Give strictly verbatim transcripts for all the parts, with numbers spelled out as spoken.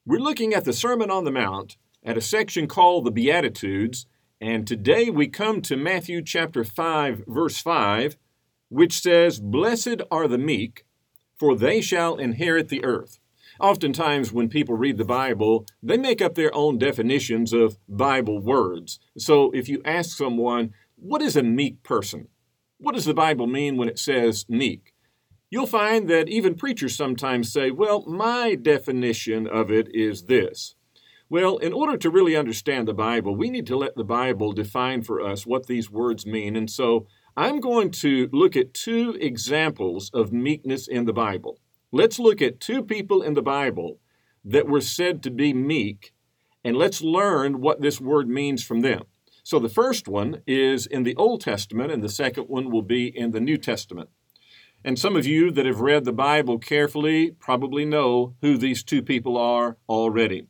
We're looking at the Sermon on the Mount at a section called the Beatitudes, and today we come to Matthew chapter five, verse five, which says, "Blessed are the meek, for they shall inherit the earth." Oftentimes when people read the Bible, they make up their own definitions of Bible words. So if you ask someone, what is a meek person? What does the Bible mean when it says meek? You'll find that even preachers sometimes say, well, my definition of it is this. Well, in order to really understand the Bible, we need to let the Bible define for us what these words mean. And so I'm going to look at two examples of meekness in the Bible. Let's look at two people in the Bible that were said to be meek, and let's learn what this word means from them. So the first one is in the Old Testament, and the second one will be in the New Testament. And some of you that have read the Bible carefully probably know who these two people are already.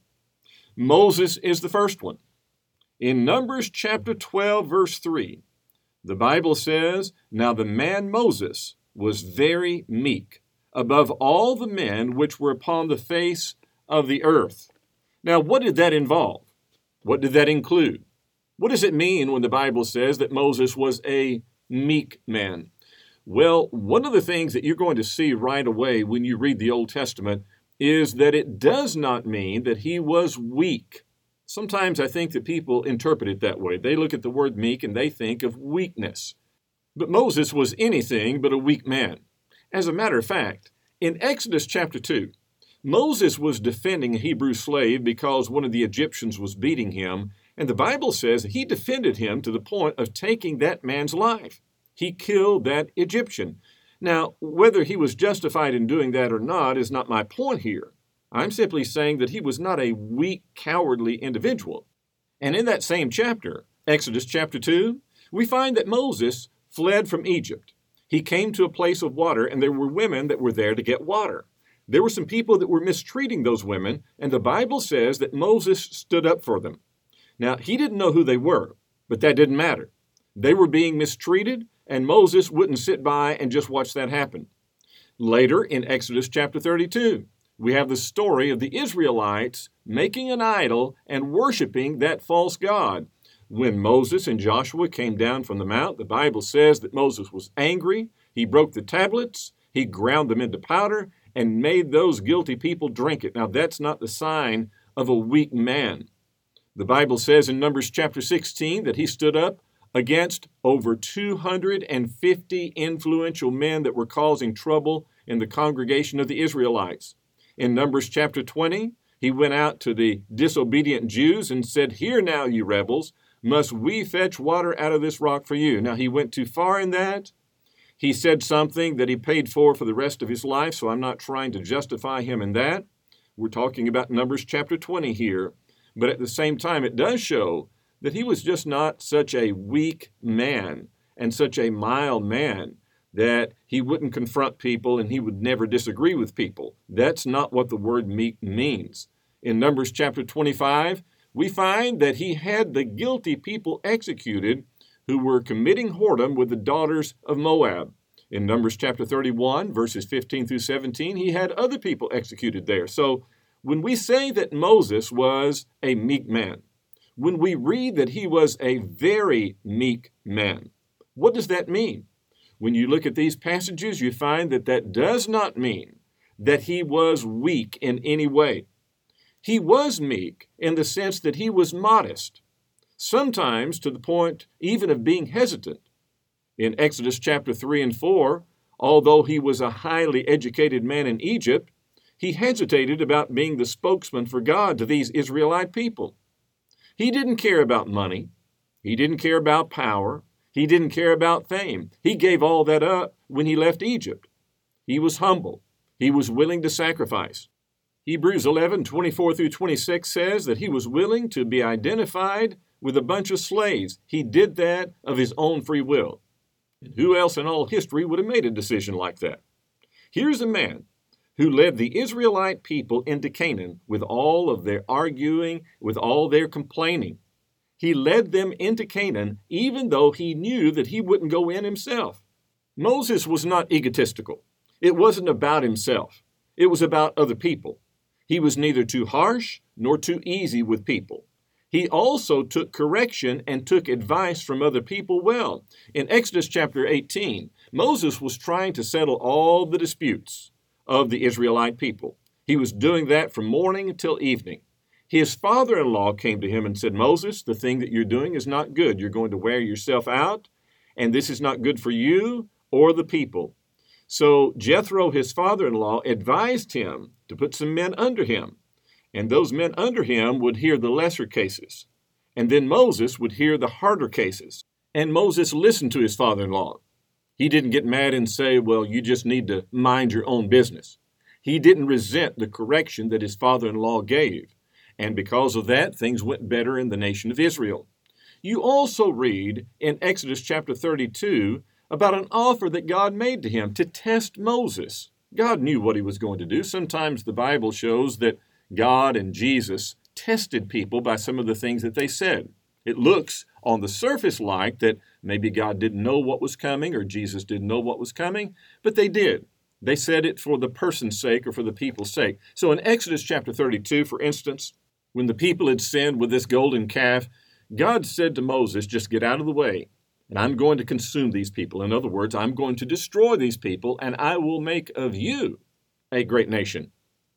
Moses is the first one. In Numbers chapter twelve, verse three, the Bible says, "Now the man Moses was very meek, above all the men which were upon the face of the earth." Now, what did that involve? What did that include? What does it mean when the Bible says that Moses was a meek man? Well, one of the things that you're going to see right away when you read the Old Testament is that it does not mean that he was weak. Sometimes I think that people interpret it that way. They look at the word meek and they think of weakness. But Moses was anything but a weak man. As a matter of fact, in Exodus chapter two, Moses was defending a Hebrew slave because one of the Egyptians was beating him, and the Bible says he defended him to the point of taking that man's life. He killed that Egyptian. Now, whether he was justified in doing that or not is not my point here. I'm simply saying that he was not a weak, cowardly individual. And in that same chapter, Exodus chapter two, we find that Moses fled from Egypt. He came to a place of water, and there were women that were there to get water. There were some people that were mistreating those women, and the Bible says that Moses stood up for them. Now, he didn't know who they were, but that didn't matter. They were being mistreated, and Moses wouldn't sit by and just watch that happen. Later, in Exodus chapter thirty-two, we have the story of the Israelites making an idol and worshiping that false god. When Moses and Joshua came down from the mount, the Bible says that Moses was angry. He broke the tablets, he ground them into powder, and made those guilty people drink it. Now, that's not the sign of a weak man. The Bible says in Numbers chapter sixteen that he stood up against over two hundred fifty influential men that were causing trouble in the congregation of the Israelites. In Numbers chapter twenty, he went out to the disobedient Jews and said, "Hear now, you rebels, must we fetch water out of this rock for you?" Now, he went too far in that. He said something that he paid for for the rest of his life, so I'm not trying to justify him in that. We're talking about Numbers chapter twenty here. But at the same time, it does show that he was just not such a weak man and such a mild man that he wouldn't confront people and he would never disagree with people. That's not what the word meek means. In Numbers chapter twenty-five, we find that he had the guilty people executed who were committing whoredom with the daughters of Moab. In Numbers chapter thirty-one, verses fifteen through seventeen, he had other people executed there. So when we say that Moses was a meek man, when we read that he was a very meek man, what does that mean? When you look at these passages, you find that that does not mean that he was weak in any way. He was meek in the sense that he was modest, sometimes to the point even of being hesitant. In Exodus chapter three and four, although he was a highly educated man in Egypt, he hesitated about being the spokesman for God to these Israelite people. He didn't care about money. He didn't care about power. He didn't care about fame. He gave all that up when he left Egypt. He was humble. He was willing to sacrifice. Hebrews eleven, twenty-four through twenty-six says that he was willing to be identified with a bunch of slaves. He did that of his own free will. And who else in all history would have made a decision like that? Here's a man who led the Israelite people into Canaan with all of their arguing, with all their complaining. He led them into Canaan even though he knew that he wouldn't go in himself. Moses was not egotistical. It wasn't about himself. It was about other people. He was neither too harsh nor too easy with people. He also took correction and took advice from other people well. In Exodus chapter eighteen, Moses was trying to settle all the disputes of the Israelite people. He was doing that from morning until evening. His father-in-law came to him and said, Moses, the thing that you're doing is not good. You're going to wear yourself out, and this is not good for you or the people. So Jethro, his father-in-law, advised him to put some men under him. And those men under him would hear the lesser cases. And then Moses would hear the harder cases. And Moses listened to his father-in-law. He didn't get mad and say, well, you just need to mind your own business. He didn't resent the correction that his father-in-law gave. And because of that, things went better in the nation of Israel. You also read in Exodus chapter thirty-two about an offer that God made to him to test Moses. God knew what he was going to do. Sometimes the Bible shows that God and Jesus tested people by some of the things that they said. It looks on the surface like that maybe God didn't know what was coming or Jesus didn't know what was coming, but they did. They said it for the person's sake or for the people's sake. So in Exodus chapter thirty-two, for instance, when the people had sinned with this golden calf, God said to Moses, just get out of the way, and I'm going to consume these people. In other words, I'm going to destroy these people, and I will make of you a great nation.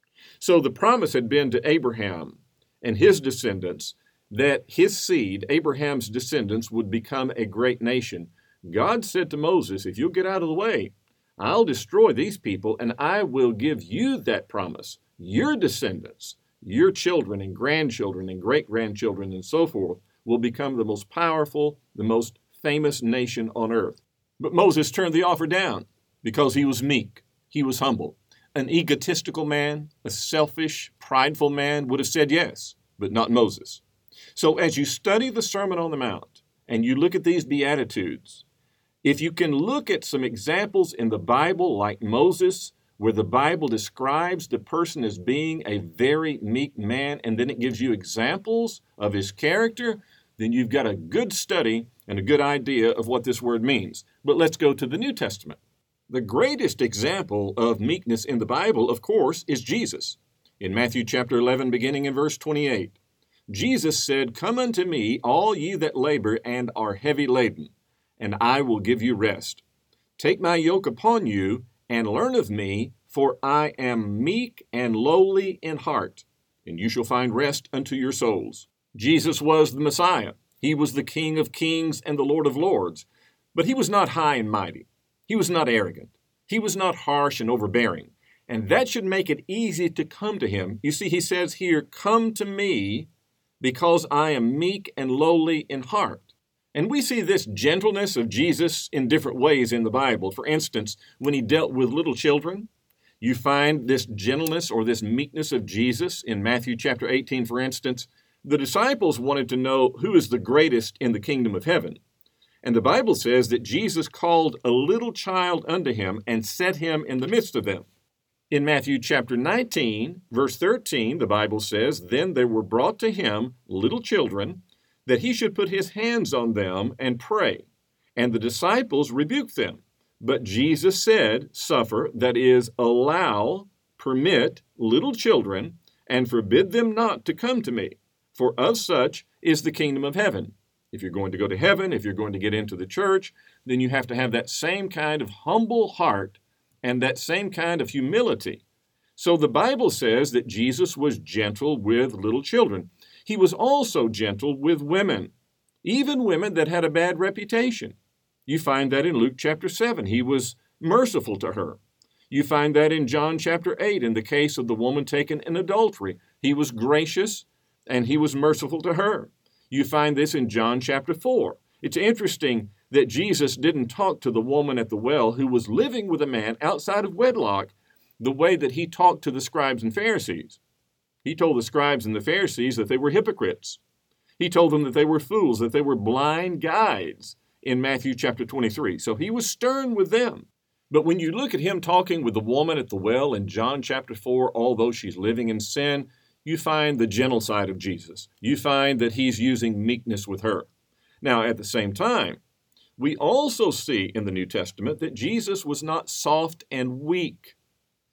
So the promise had been to Abraham and his descendants that his seed, Abraham's descendants, would become a great nation. God said to Moses, if you'll get out of the way, I'll destroy these people, and I will give you that promise, your descendants, your children and grandchildren and great-grandchildren and so forth will become the most powerful, the most famous nation on earth. But Moses turned the offer down because he was meek, he was humble. An egotistical man, a selfish, prideful man would have said yes, but not Moses. So as you study the Sermon on the Mount and you look at these Beatitudes, if you can look at some examples in the Bible like Moses, where the Bible describes the person as being a very meek man, and then it gives you examples of his character, then you've got a good study and a good idea of what this word means. But let's go to the New Testament. The greatest example of meekness in the Bible, of course, is Jesus. In Matthew chapter eleven, beginning in verse twenty-eight, Jesus said, come unto me, all ye that labor and are heavy laden, and I will give you rest. Take my yoke upon you, and learn of me, for I am meek and lowly in heart, and you shall find rest unto your souls. Jesus was the Messiah. He was the King of kings and the Lord of lords. But he was not high and mighty. He was not arrogant. He was not harsh and overbearing. And that should make it easy to come to him. You see, he says here, come to me because I am meek and lowly in heart. And we see this gentleness of Jesus in different ways in the Bible. For instance, when he dealt with little children, you find this gentleness or this meekness of Jesus in Matthew chapter eighteen, for instance. The disciples wanted to know who is the greatest in the kingdom of heaven. And the Bible says that Jesus called a little child unto him and set him in the midst of them. In Matthew chapter nineteen, verse thirteen, the Bible says, then there were brought to him little children, that he should put his hands on them and pray. And the disciples rebuked them. But Jesus said, suffer, that is, allow, permit little children, and forbid them not to come to me. For of such is the kingdom of heaven. If you're going to go to heaven, if you're going to get into the church, then you have to have that same kind of humble heart and that same kind of humility. So the Bible says that Jesus was gentle with little children. He was also gentle with women, even women that had a bad reputation. You find that in Luke chapter seven. He was merciful to her. You find that in John chapter eight, in the case of the woman taken in adultery. He was gracious and he was merciful to her. You find this in John chapter four. It's interesting that Jesus didn't talk to the woman at the well who was living with a man outside of wedlock the way that he talked to the scribes and Pharisees. He told the scribes and the Pharisees that they were hypocrites. He told them that they were fools, that they were blind guides in Matthew chapter twenty-three. So he was stern with them. But when you look at him talking with the woman at the well in John chapter four, although she's living in sin, you find the gentle side of Jesus. You find that he's using meekness with her. Now, at the same time, we also see in the New Testament that Jesus was not soft and weak.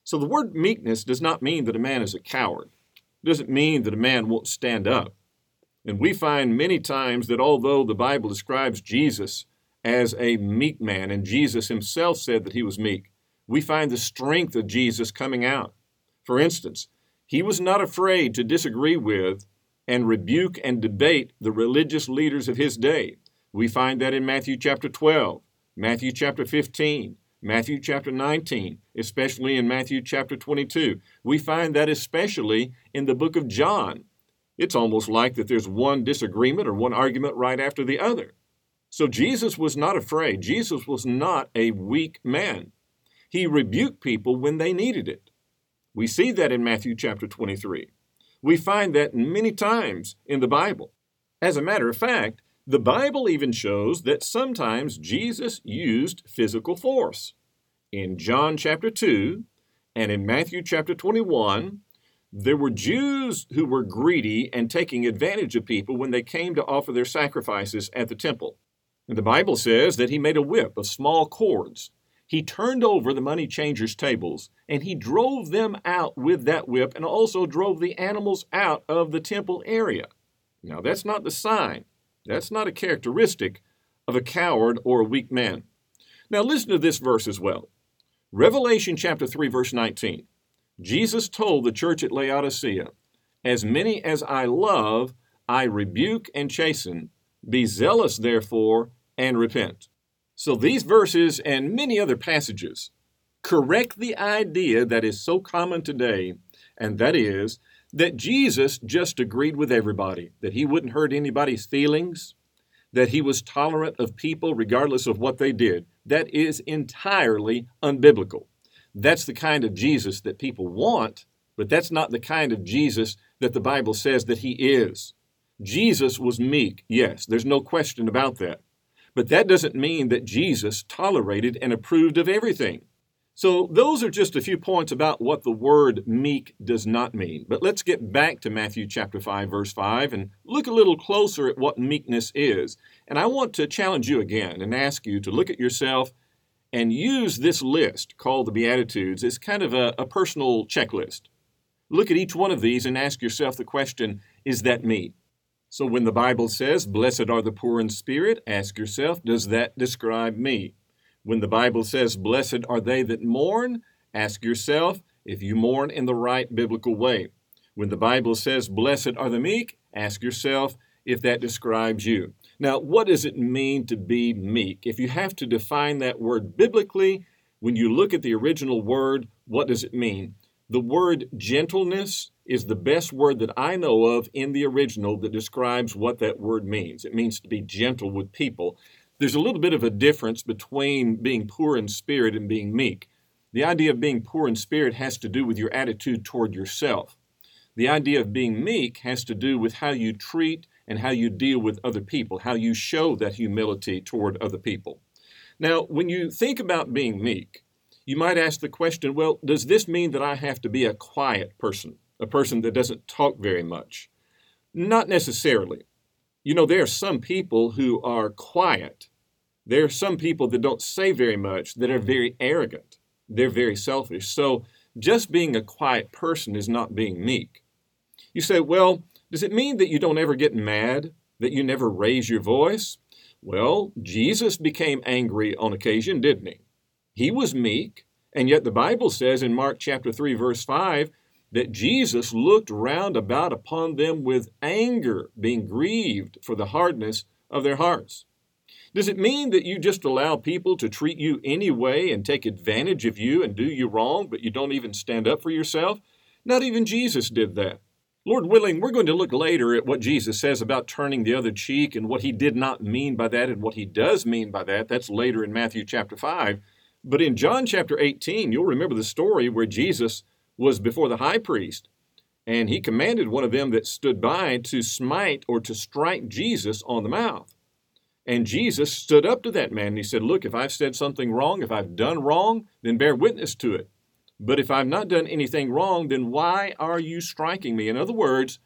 So the word meekness does not mean that a man is a coward. It doesn't mean that a man won't stand up. And we find many times that although the Bible describes Jesus as a meek man, and Jesus himself said that he was meek, we find the strength of Jesus coming out. For instance, he was not afraid to disagree with and rebuke and debate the religious leaders of his day. We find that in Matthew chapter twelve, Matthew chapter fifteen, Matthew chapter nineteen, especially in Matthew chapter twenty-two. We find that especially in the book of John. It's almost like that there's one disagreement or one argument right after the other. So Jesus was not afraid. Jesus was not a weak man. He rebuked people when they needed it. We see that in Matthew chapter twenty-three. We find that many times in the Bible. As a matter of fact, the Bible even shows that sometimes Jesus used physical force. In John chapter two and in Matthew chapter twenty-one, there were Jews who were greedy and taking advantage of people when they came to offer their sacrifices at the temple. And the Bible says that he made a whip of small cords. He turned over the money changers' tables, and he drove them out with that whip and also drove the animals out of the temple area. Now, that's not the sign. That's not a characteristic of a coward or a weak man. Now, listen to this verse as well. Revelation chapter three, verse nineteen. Jesus told the church at Laodicea, "As many as I love, I rebuke and chasten. Be zealous, therefore, and repent." So these verses and many other passages correct the idea that is so common today, and that is that Jesus just agreed with everybody, that he wouldn't hurt anybody's feelings, that he was tolerant of people regardless of what they did. That is entirely unbiblical. That's the kind of Jesus that people want, but that's not the kind of Jesus that the Bible says that he is. Jesus was meek, yes, there's no question about that. But that doesn't mean that Jesus tolerated and approved of everything. So those are just a few points about what the word meek does not mean. But let's get back to Matthew chapter five, verse five, and look a little closer at what meekness is. And I want to challenge you again and ask you to look at yourself and use this list called the Beatitudes as kind of a, a personal checklist. Look at each one of these and ask yourself the question, is that me? So when the Bible says, "Blessed are the poor in spirit," ask yourself, does that describe me? When the Bible says, "Blessed are they that mourn," ask yourself if you mourn in the right biblical way. When the Bible says, "Blessed are the meek," ask yourself if that describes you. Now, what does it mean to be meek? If you have to define that word biblically, when you look at the original word, what does it mean? The word gentleness is the best word that I know of in the original that describes what that word means. It means to be gentle with people. There's a little bit of a difference between being poor in spirit and being meek. The idea of being poor in spirit has to do with your attitude toward yourself. The idea of being meek has to do with how you treat and how you deal with other people, how you show that humility toward other people. Now, when you think about being meek, you might ask the question, well, does this mean that I have to be a quiet person, a person that doesn't talk very much? Not necessarily. You know, there are some people who are quiet. There are some people that don't say very much, that are very arrogant. They're very selfish. So just being a quiet person is not being meek. You say, well, does it mean that you don't ever get mad, that you never raise your voice? Well, Jesus became angry on occasion, didn't he? He was meek, and yet the Bible says in Mark chapter three, verse five, that Jesus looked round about upon them with anger, being grieved for the hardness of their hearts. Does it mean that you just allow people to treat you anyway and take advantage of you and do you wrong, but you don't even stand up for yourself? Not even Jesus did that. Lord willing, we're going to look later at what Jesus says about turning the other cheek and what he did not mean by that and what he does mean by that. That's later in Matthew chapter five. But in John chapter eighteen, you'll remember the story where Jesus was before the high priest, and he commanded one of them that stood by to smite or to strike Jesus on the mouth. And Jesus stood up to that man and he said, look, if I've said something wrong, if I've done wrong, then bear witness to it. But if I've not done anything wrong, then why are you striking me? In other words,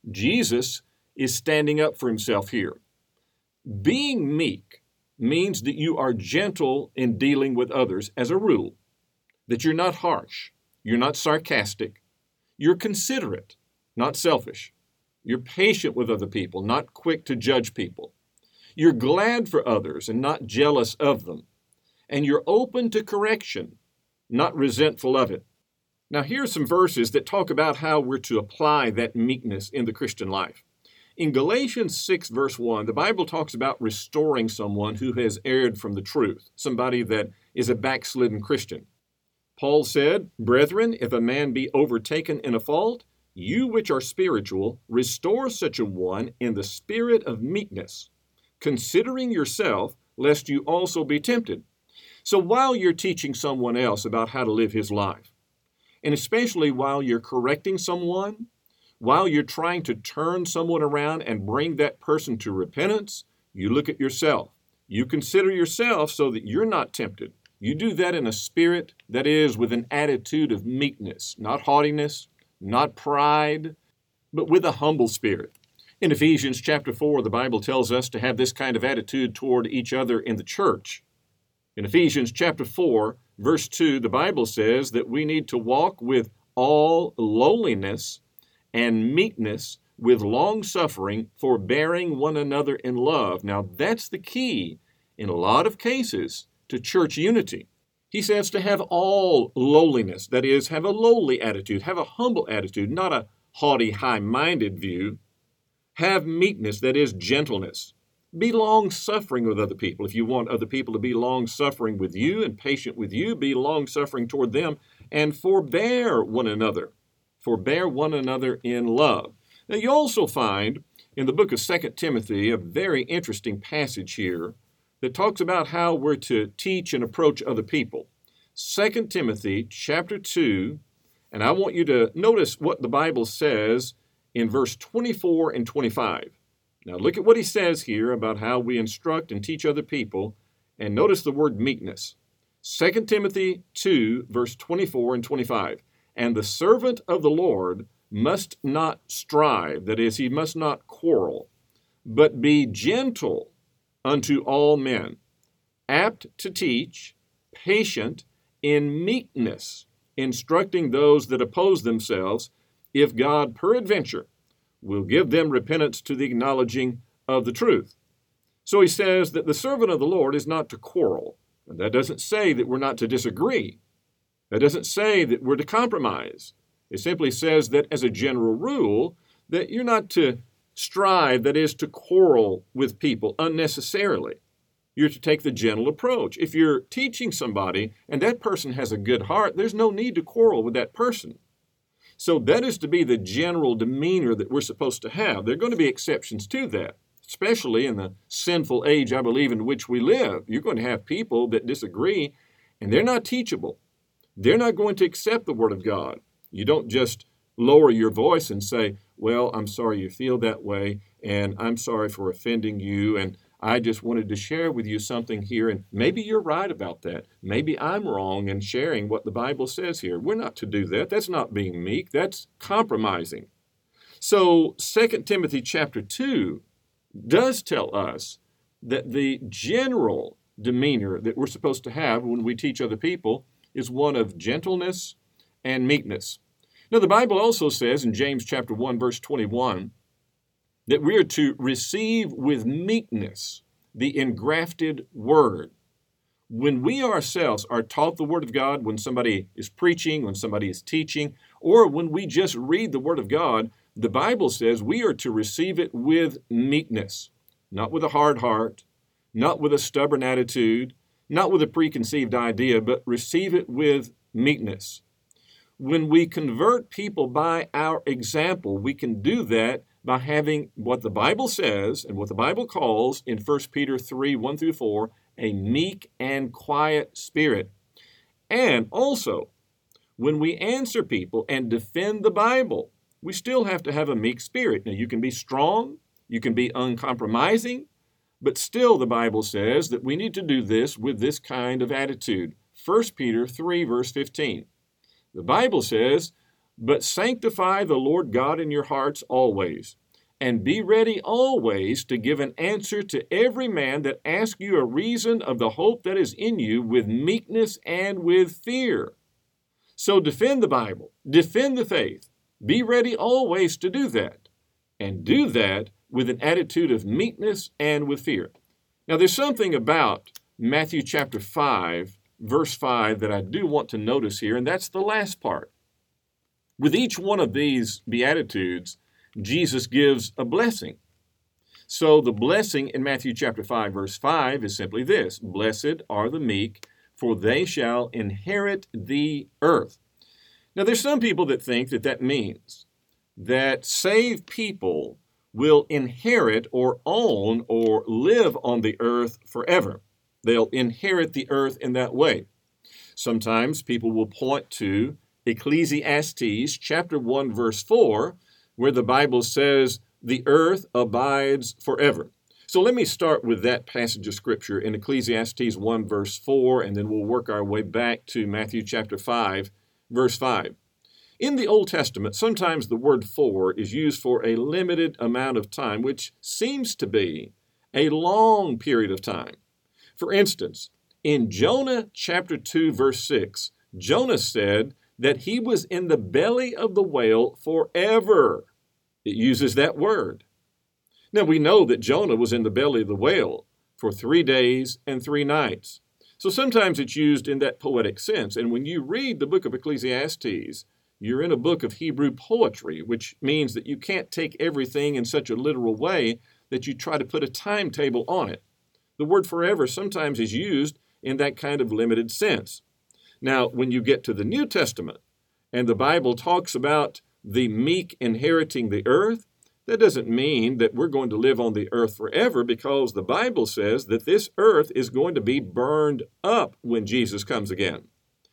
Jesus is standing up for himself here. Being meek means that you are gentle in dealing with others as a rule, that you're not harsh, You're not sarcastic. You're considerate, not selfish. You're patient with other people, not quick to judge people. You're glad for others and not jealous of them. And you're open to correction, not resentful of it. Now, here are some verses that talk about how we're to apply that meekness in the Christian life. In Galatians six, verse one, the Bible talks about restoring someone who has erred from the truth, somebody that is a backslidden Christian. Paul said, "Brethren, if a man be overtaken in a fault, you which are spiritual, restore such a one in the spirit of meekness, considering yourself, lest you also be tempted." So while you're teaching someone else about how to live his life, and especially while you're correcting someone, while you're trying to turn someone around and bring that person to repentance, you look at yourself. You consider yourself so that you're not tempted. You do that in a spirit that is with an attitude of meekness, not haughtiness, not pride, but with a humble spirit. In Ephesians chapter four, the Bible tells us to have this kind of attitude toward each other in the church. In Ephesians chapter four, verse two, the Bible says that we need to walk with all lowliness and meekness, with long-suffering, forbearing one another in love. Now, that's the key, in a lot of cases, to church unity. He says to have all lowliness, that is, have a lowly attitude, have a humble attitude, not a haughty, high-minded view. Have meekness, that is, gentleness. Be long-suffering with other people. If you want other people to be long-suffering with you and patient with you, be long-suffering toward them, and forbear one another. Forbear one another in love. Now, you also find in the book of Second Timothy a very interesting passage here that talks about how we're to teach and approach other people. Second Timothy chapter two, and I want you to notice what the Bible says in verse twenty-four and twenty-five. Now, look at what he says here about how we instruct and teach other people, and notice the word meekness. Second Timothy two, verse twenty-four and twenty-five. "And the servant of the Lord must not strive," that is, he must not quarrel, "but be gentle unto all men, apt to teach, patient, in meekness, instructing those that oppose themselves, if God peradventure will give them repentance to the acknowledging of the truth." So he says that the servant of the Lord is not to quarrel. And that doesn't say that we're not to disagree. That doesn't say that we're to compromise. It simply says that as a general rule, that you're not to strive, that is, to quarrel with people unnecessarily. You're to take the gentle approach. If you're teaching somebody and that person has a good heart, there's no need to quarrel with that person. So that is to be the general demeanor that we're supposed to have. There are going to be exceptions to that, especially in the sinful age, I believe, in which we live. You're going to have people that disagree, and they're not teachable. They're not going to accept the Word of God. You don't just lower your voice and say, "Well, I'm sorry you feel that way, and I'm sorry for offending you, and I just wanted to share with you something here, and maybe you're right about that. Maybe I'm wrong in sharing what the Bible says here." We're not to do that. That's not being meek. That's compromising. So Second Timothy chapter two does tell us that the general demeanor that we're supposed to have when we teach other people is one of gentleness and meekness. Now, the Bible also says in James chapter one, verse twenty-one, that we are to receive with meekness the engrafted word. When we ourselves are taught the Word of God, when somebody is preaching, when somebody is teaching, or when we just read the Word of God, the Bible says we are to receive it with meekness, not with a hard heart, not with a stubborn attitude, not with a preconceived idea, but receive it with meekness. When we convert people by our example, we can do that by having what the Bible says and what the Bible calls in First Peter three, one through four, a meek and quiet spirit. And also, when we answer people and defend the Bible, we still have to have a meek spirit. Now, you can be strong, you can be uncompromising, but still the Bible says that we need to do this with this kind of attitude. First Peter three, verse fifteen. The Bible says, "But sanctify the Lord God in your hearts always, and be ready always to give an answer to every man that asks you a reason of the hope that is in you with meekness and with fear." So defend the Bible, defend the faith, be ready always to do that, and do that with an attitude of meekness and with fear. Now, there's something about Matthew chapter five, verse five, that I do want to notice here, and that's the last part. With each one of these Beatitudes, Jesus gives a blessing. So the blessing in Matthew chapter five, verse five is simply this: blessed are the meek, for they shall inherit the earth. Now, there's some people that think that that means that saved people will inherit or own or live on the earth forever. They'll inherit the earth in that way. Sometimes people will point to Ecclesiastes chapter one, verse four, where the Bible says, the earth abides forever. So let me start with that passage of Scripture in Ecclesiastes one, verse four, and then we'll work our way back to Matthew chapter five, verse five. In the Old Testament, sometimes the word for is used for a limited amount of time, which seems to be a long period of time. For instance, in Jonah chapter two, verse six, Jonah said that he was in the belly of the whale forever. It uses that word. Now, we know that Jonah was in the belly of the whale for three days and three nights. So sometimes it's used in that poetic sense. And when you read the book of Ecclesiastes, you're in a book of Hebrew poetry, which means that you can't take everything in such a literal way that you try to put a timetable on it. The word forever sometimes is used in that kind of limited sense. Now, when you get to the New Testament and the Bible talks about the meek inheriting the earth, that doesn't mean that we're going to live on the earth forever, because the Bible says that this earth is going to be burned up when Jesus comes again.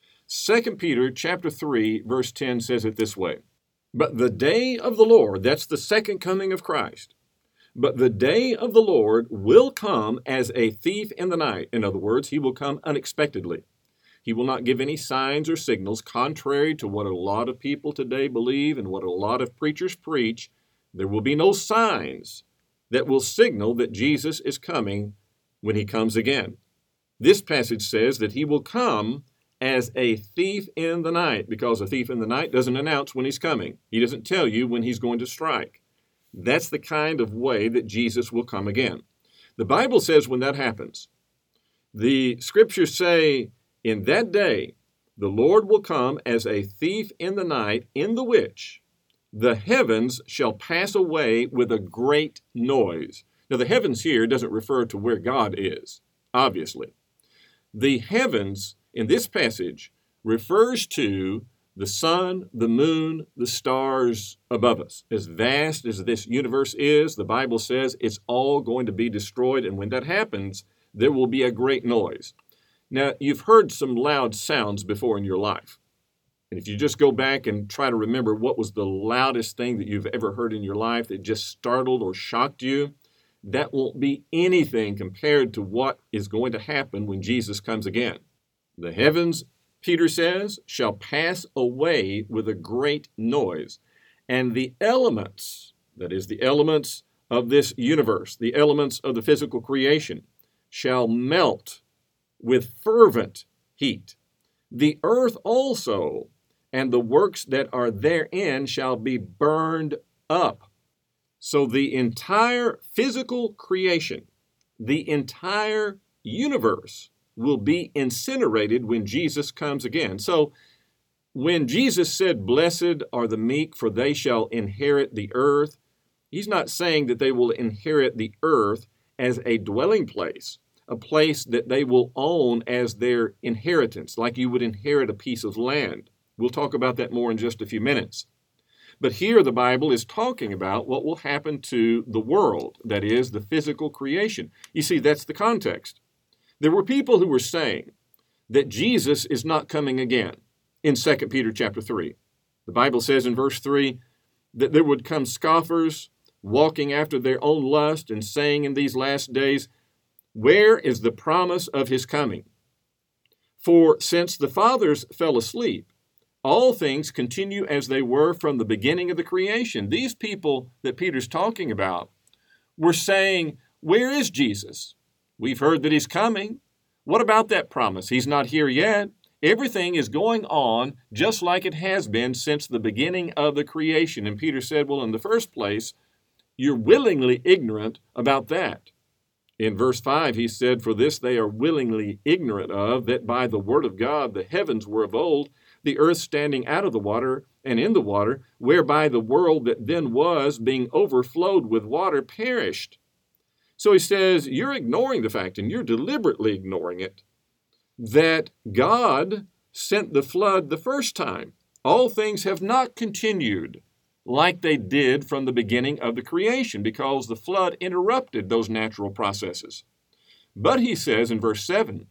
Second Peter chapter three, verse ten says it this way: but the day of the Lord, that's the second coming of Christ, but the day of the Lord will come as a thief in the night. In other words, he will come unexpectedly. He will not give any signs or signals, contrary to what a lot of people today believe and what a lot of preachers preach. There will be no signs that will signal that Jesus is coming when he comes again. This passage says that he will come as a thief in the night, because a thief in the night doesn't announce when he's coming. He doesn't tell you when he's going to strike. That's the kind of way that Jesus will come again. The Bible says when that happens, the scriptures say, in that day, the Lord will come as a thief in the night, in the which the heavens shall pass away with a great noise. Now, the heavens here doesn't refer to where God is, obviously. The heavens in this passage refers to the sun, the moon, the stars above us. As vast as this universe is, the Bible says it's all going to be destroyed, and when that happens, there will be a great noise. Now, you've heard some loud sounds before in your life. And if you just go back and try to remember what was the loudest thing that you've ever heard in your life that just startled or shocked you, that won't be anything compared to what is going to happen when Jesus comes again. The heavens, Peter says, shall pass away with a great noise, and the elements, that is, the elements of this universe, the elements of the physical creation, shall melt with fervent heat. The earth also and the works that are therein shall be burned up. So the entire physical creation, the entire universe will be incinerated when Jesus comes again. So when Jesus said, blessed are the meek, for they shall inherit the earth, he's not saying that they will inherit the earth as a dwelling place, a place that they will own as their inheritance, like you would inherit a piece of land. We'll talk about that more in just a few minutes. But here the Bible is talking about what will happen to the world, that is, the physical creation. You see, that's the context. There were people who were saying that Jesus is not coming again in Second Peter chapter three. The Bible says in verse three that there would come scoffers walking after their own lust and saying in these last days, where is the promise of his coming? For since the fathers fell asleep, all things continue as they were from the beginning of the creation. These people that Peter's talking about were saying, where is Jesus? We've heard that he's coming. What about that promise? He's not here yet. Everything is going on just like it has been since the beginning of the creation. And Peter said, well, in the first place, you're willingly ignorant about that. In verse five, he said, for this they are willingly ignorant of, that by the word of God the heavens were of old, the earth standing out of the water and in the water, whereby the world that then was, being overflowed with water, perished. So he says, you're ignoring the fact, and you're deliberately ignoring it, that God sent the flood the first time. All things have not continued like they did from the beginning of the creation, because the flood interrupted those natural processes. But he says in verse seven,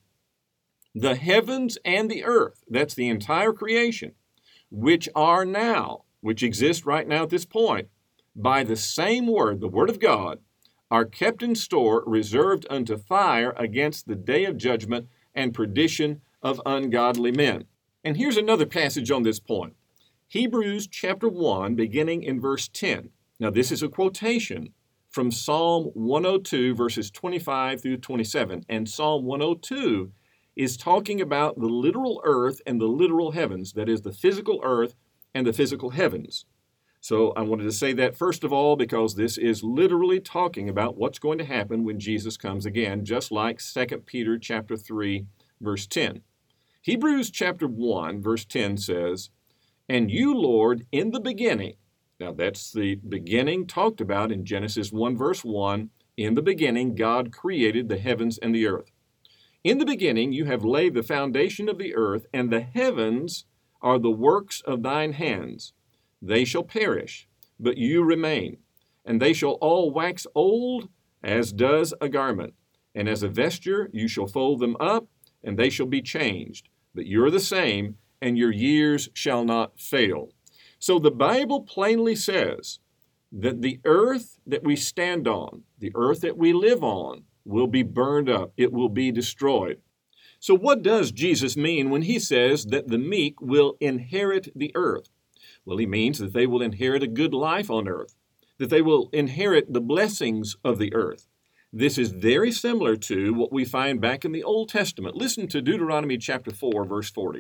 the heavens and the earth, that's the entire creation, which are now, which exist right now at this point, by the same word, the word of God, are kept in store, reserved unto fire against the day of judgment and perdition of ungodly men. And here's another passage on this point. Hebrews chapter one, beginning in verse ten. Now, this is a quotation from Psalm one oh two, verses twenty-five through twenty-seven. And Psalm one oh two is talking about the literal earth and the literal heavens, that is, the physical earth and the physical heavens. So I wanted to say that first of all, because this is literally talking about what's going to happen when Jesus comes again, just like Second Peter chapter three, verse ten. Hebrews chapter one, verse ten says, and you, Lord, in the beginning, now that's the beginning talked about in Genesis one, verse one, in the beginning God created the heavens and the earth. In the beginning you have laid the foundation of the earth, and the heavens are the works of thine hands. They shall perish, but you remain, and they shall all wax old as does a garment, and as a vesture you shall fold them up, and they shall be changed. But you are the same, and your years shall not fail. So the Bible plainly says that the earth that we stand on, the earth that we live on, will be burned up. It will be destroyed. So what does Jesus mean when he says that the meek will inherit the earth? Well, he means that they will inherit a good life on earth, that they will inherit the blessings of the earth. This is very similar to what we find back in the Old Testament. Listen to Deuteronomy chapter four, verse forty.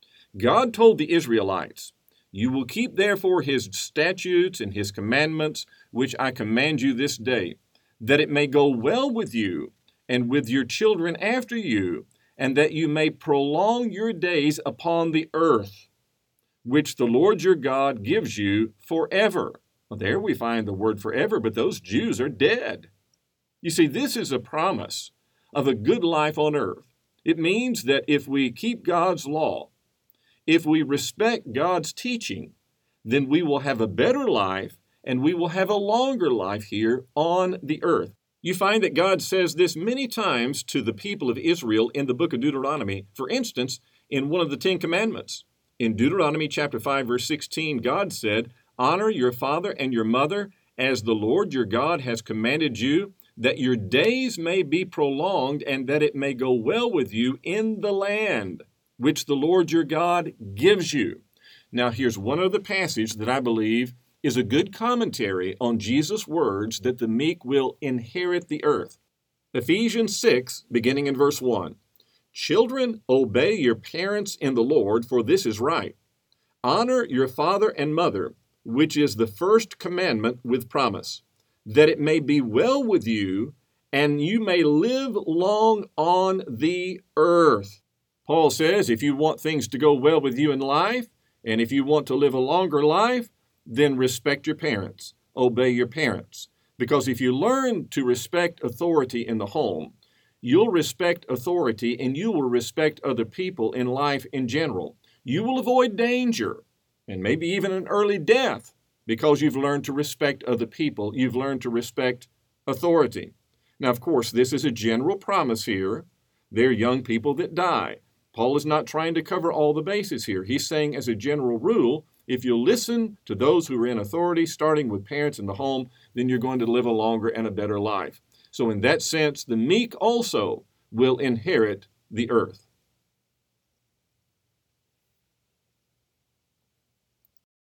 God told the Israelites, you will keep therefore his statutes and his commandments, which I command you this day, that it may go well with you and with your children after you, and that you may prolong your days upon the earth, which the Lord your God gives you forever. Well, there we find the word forever, but those Jews are dead. You see, this is a promise of a good life on earth. It means that if we keep God's law, if we respect God's teaching, then we will have a better life and we will have a longer life here on the earth. You find that God says this many times to the people of Israel in the book of Deuteronomy. For instance, in one of the Ten Commandments. In Deuteronomy chapter five, verse sixteen, God said, honor your father and your mother as the Lord your God has commanded you, that your days may be prolonged and that it may go well with you in the land which the Lord your God gives you. Now, here's one other passage that I believe is a good commentary on Jesus' words that the meek will inherit the earth. Ephesians six, beginning in verse one. Children, obey your parents in the Lord, for this is right. Honor your father and mother, which is the first commandment with promise, that it may be well with you, and you may live long on the earth. Paul says if you want things to go well with you in life, and if you want to live a longer life, then respect your parents, obey your parents. Because if you learn to respect authority in the home, you'll respect authority and you will respect other people in life in general. You will avoid danger and maybe even an early death because you've learned to respect other people. You've learned to respect authority. Now, of course, this is a general promise here. There are young people that die. Paul is not trying to cover all the bases here. He's saying as a general rule, if you listen to those who are in authority, starting with parents in the home, then you're going to live a longer and a better life. So in that sense, the meek also will inherit the earth.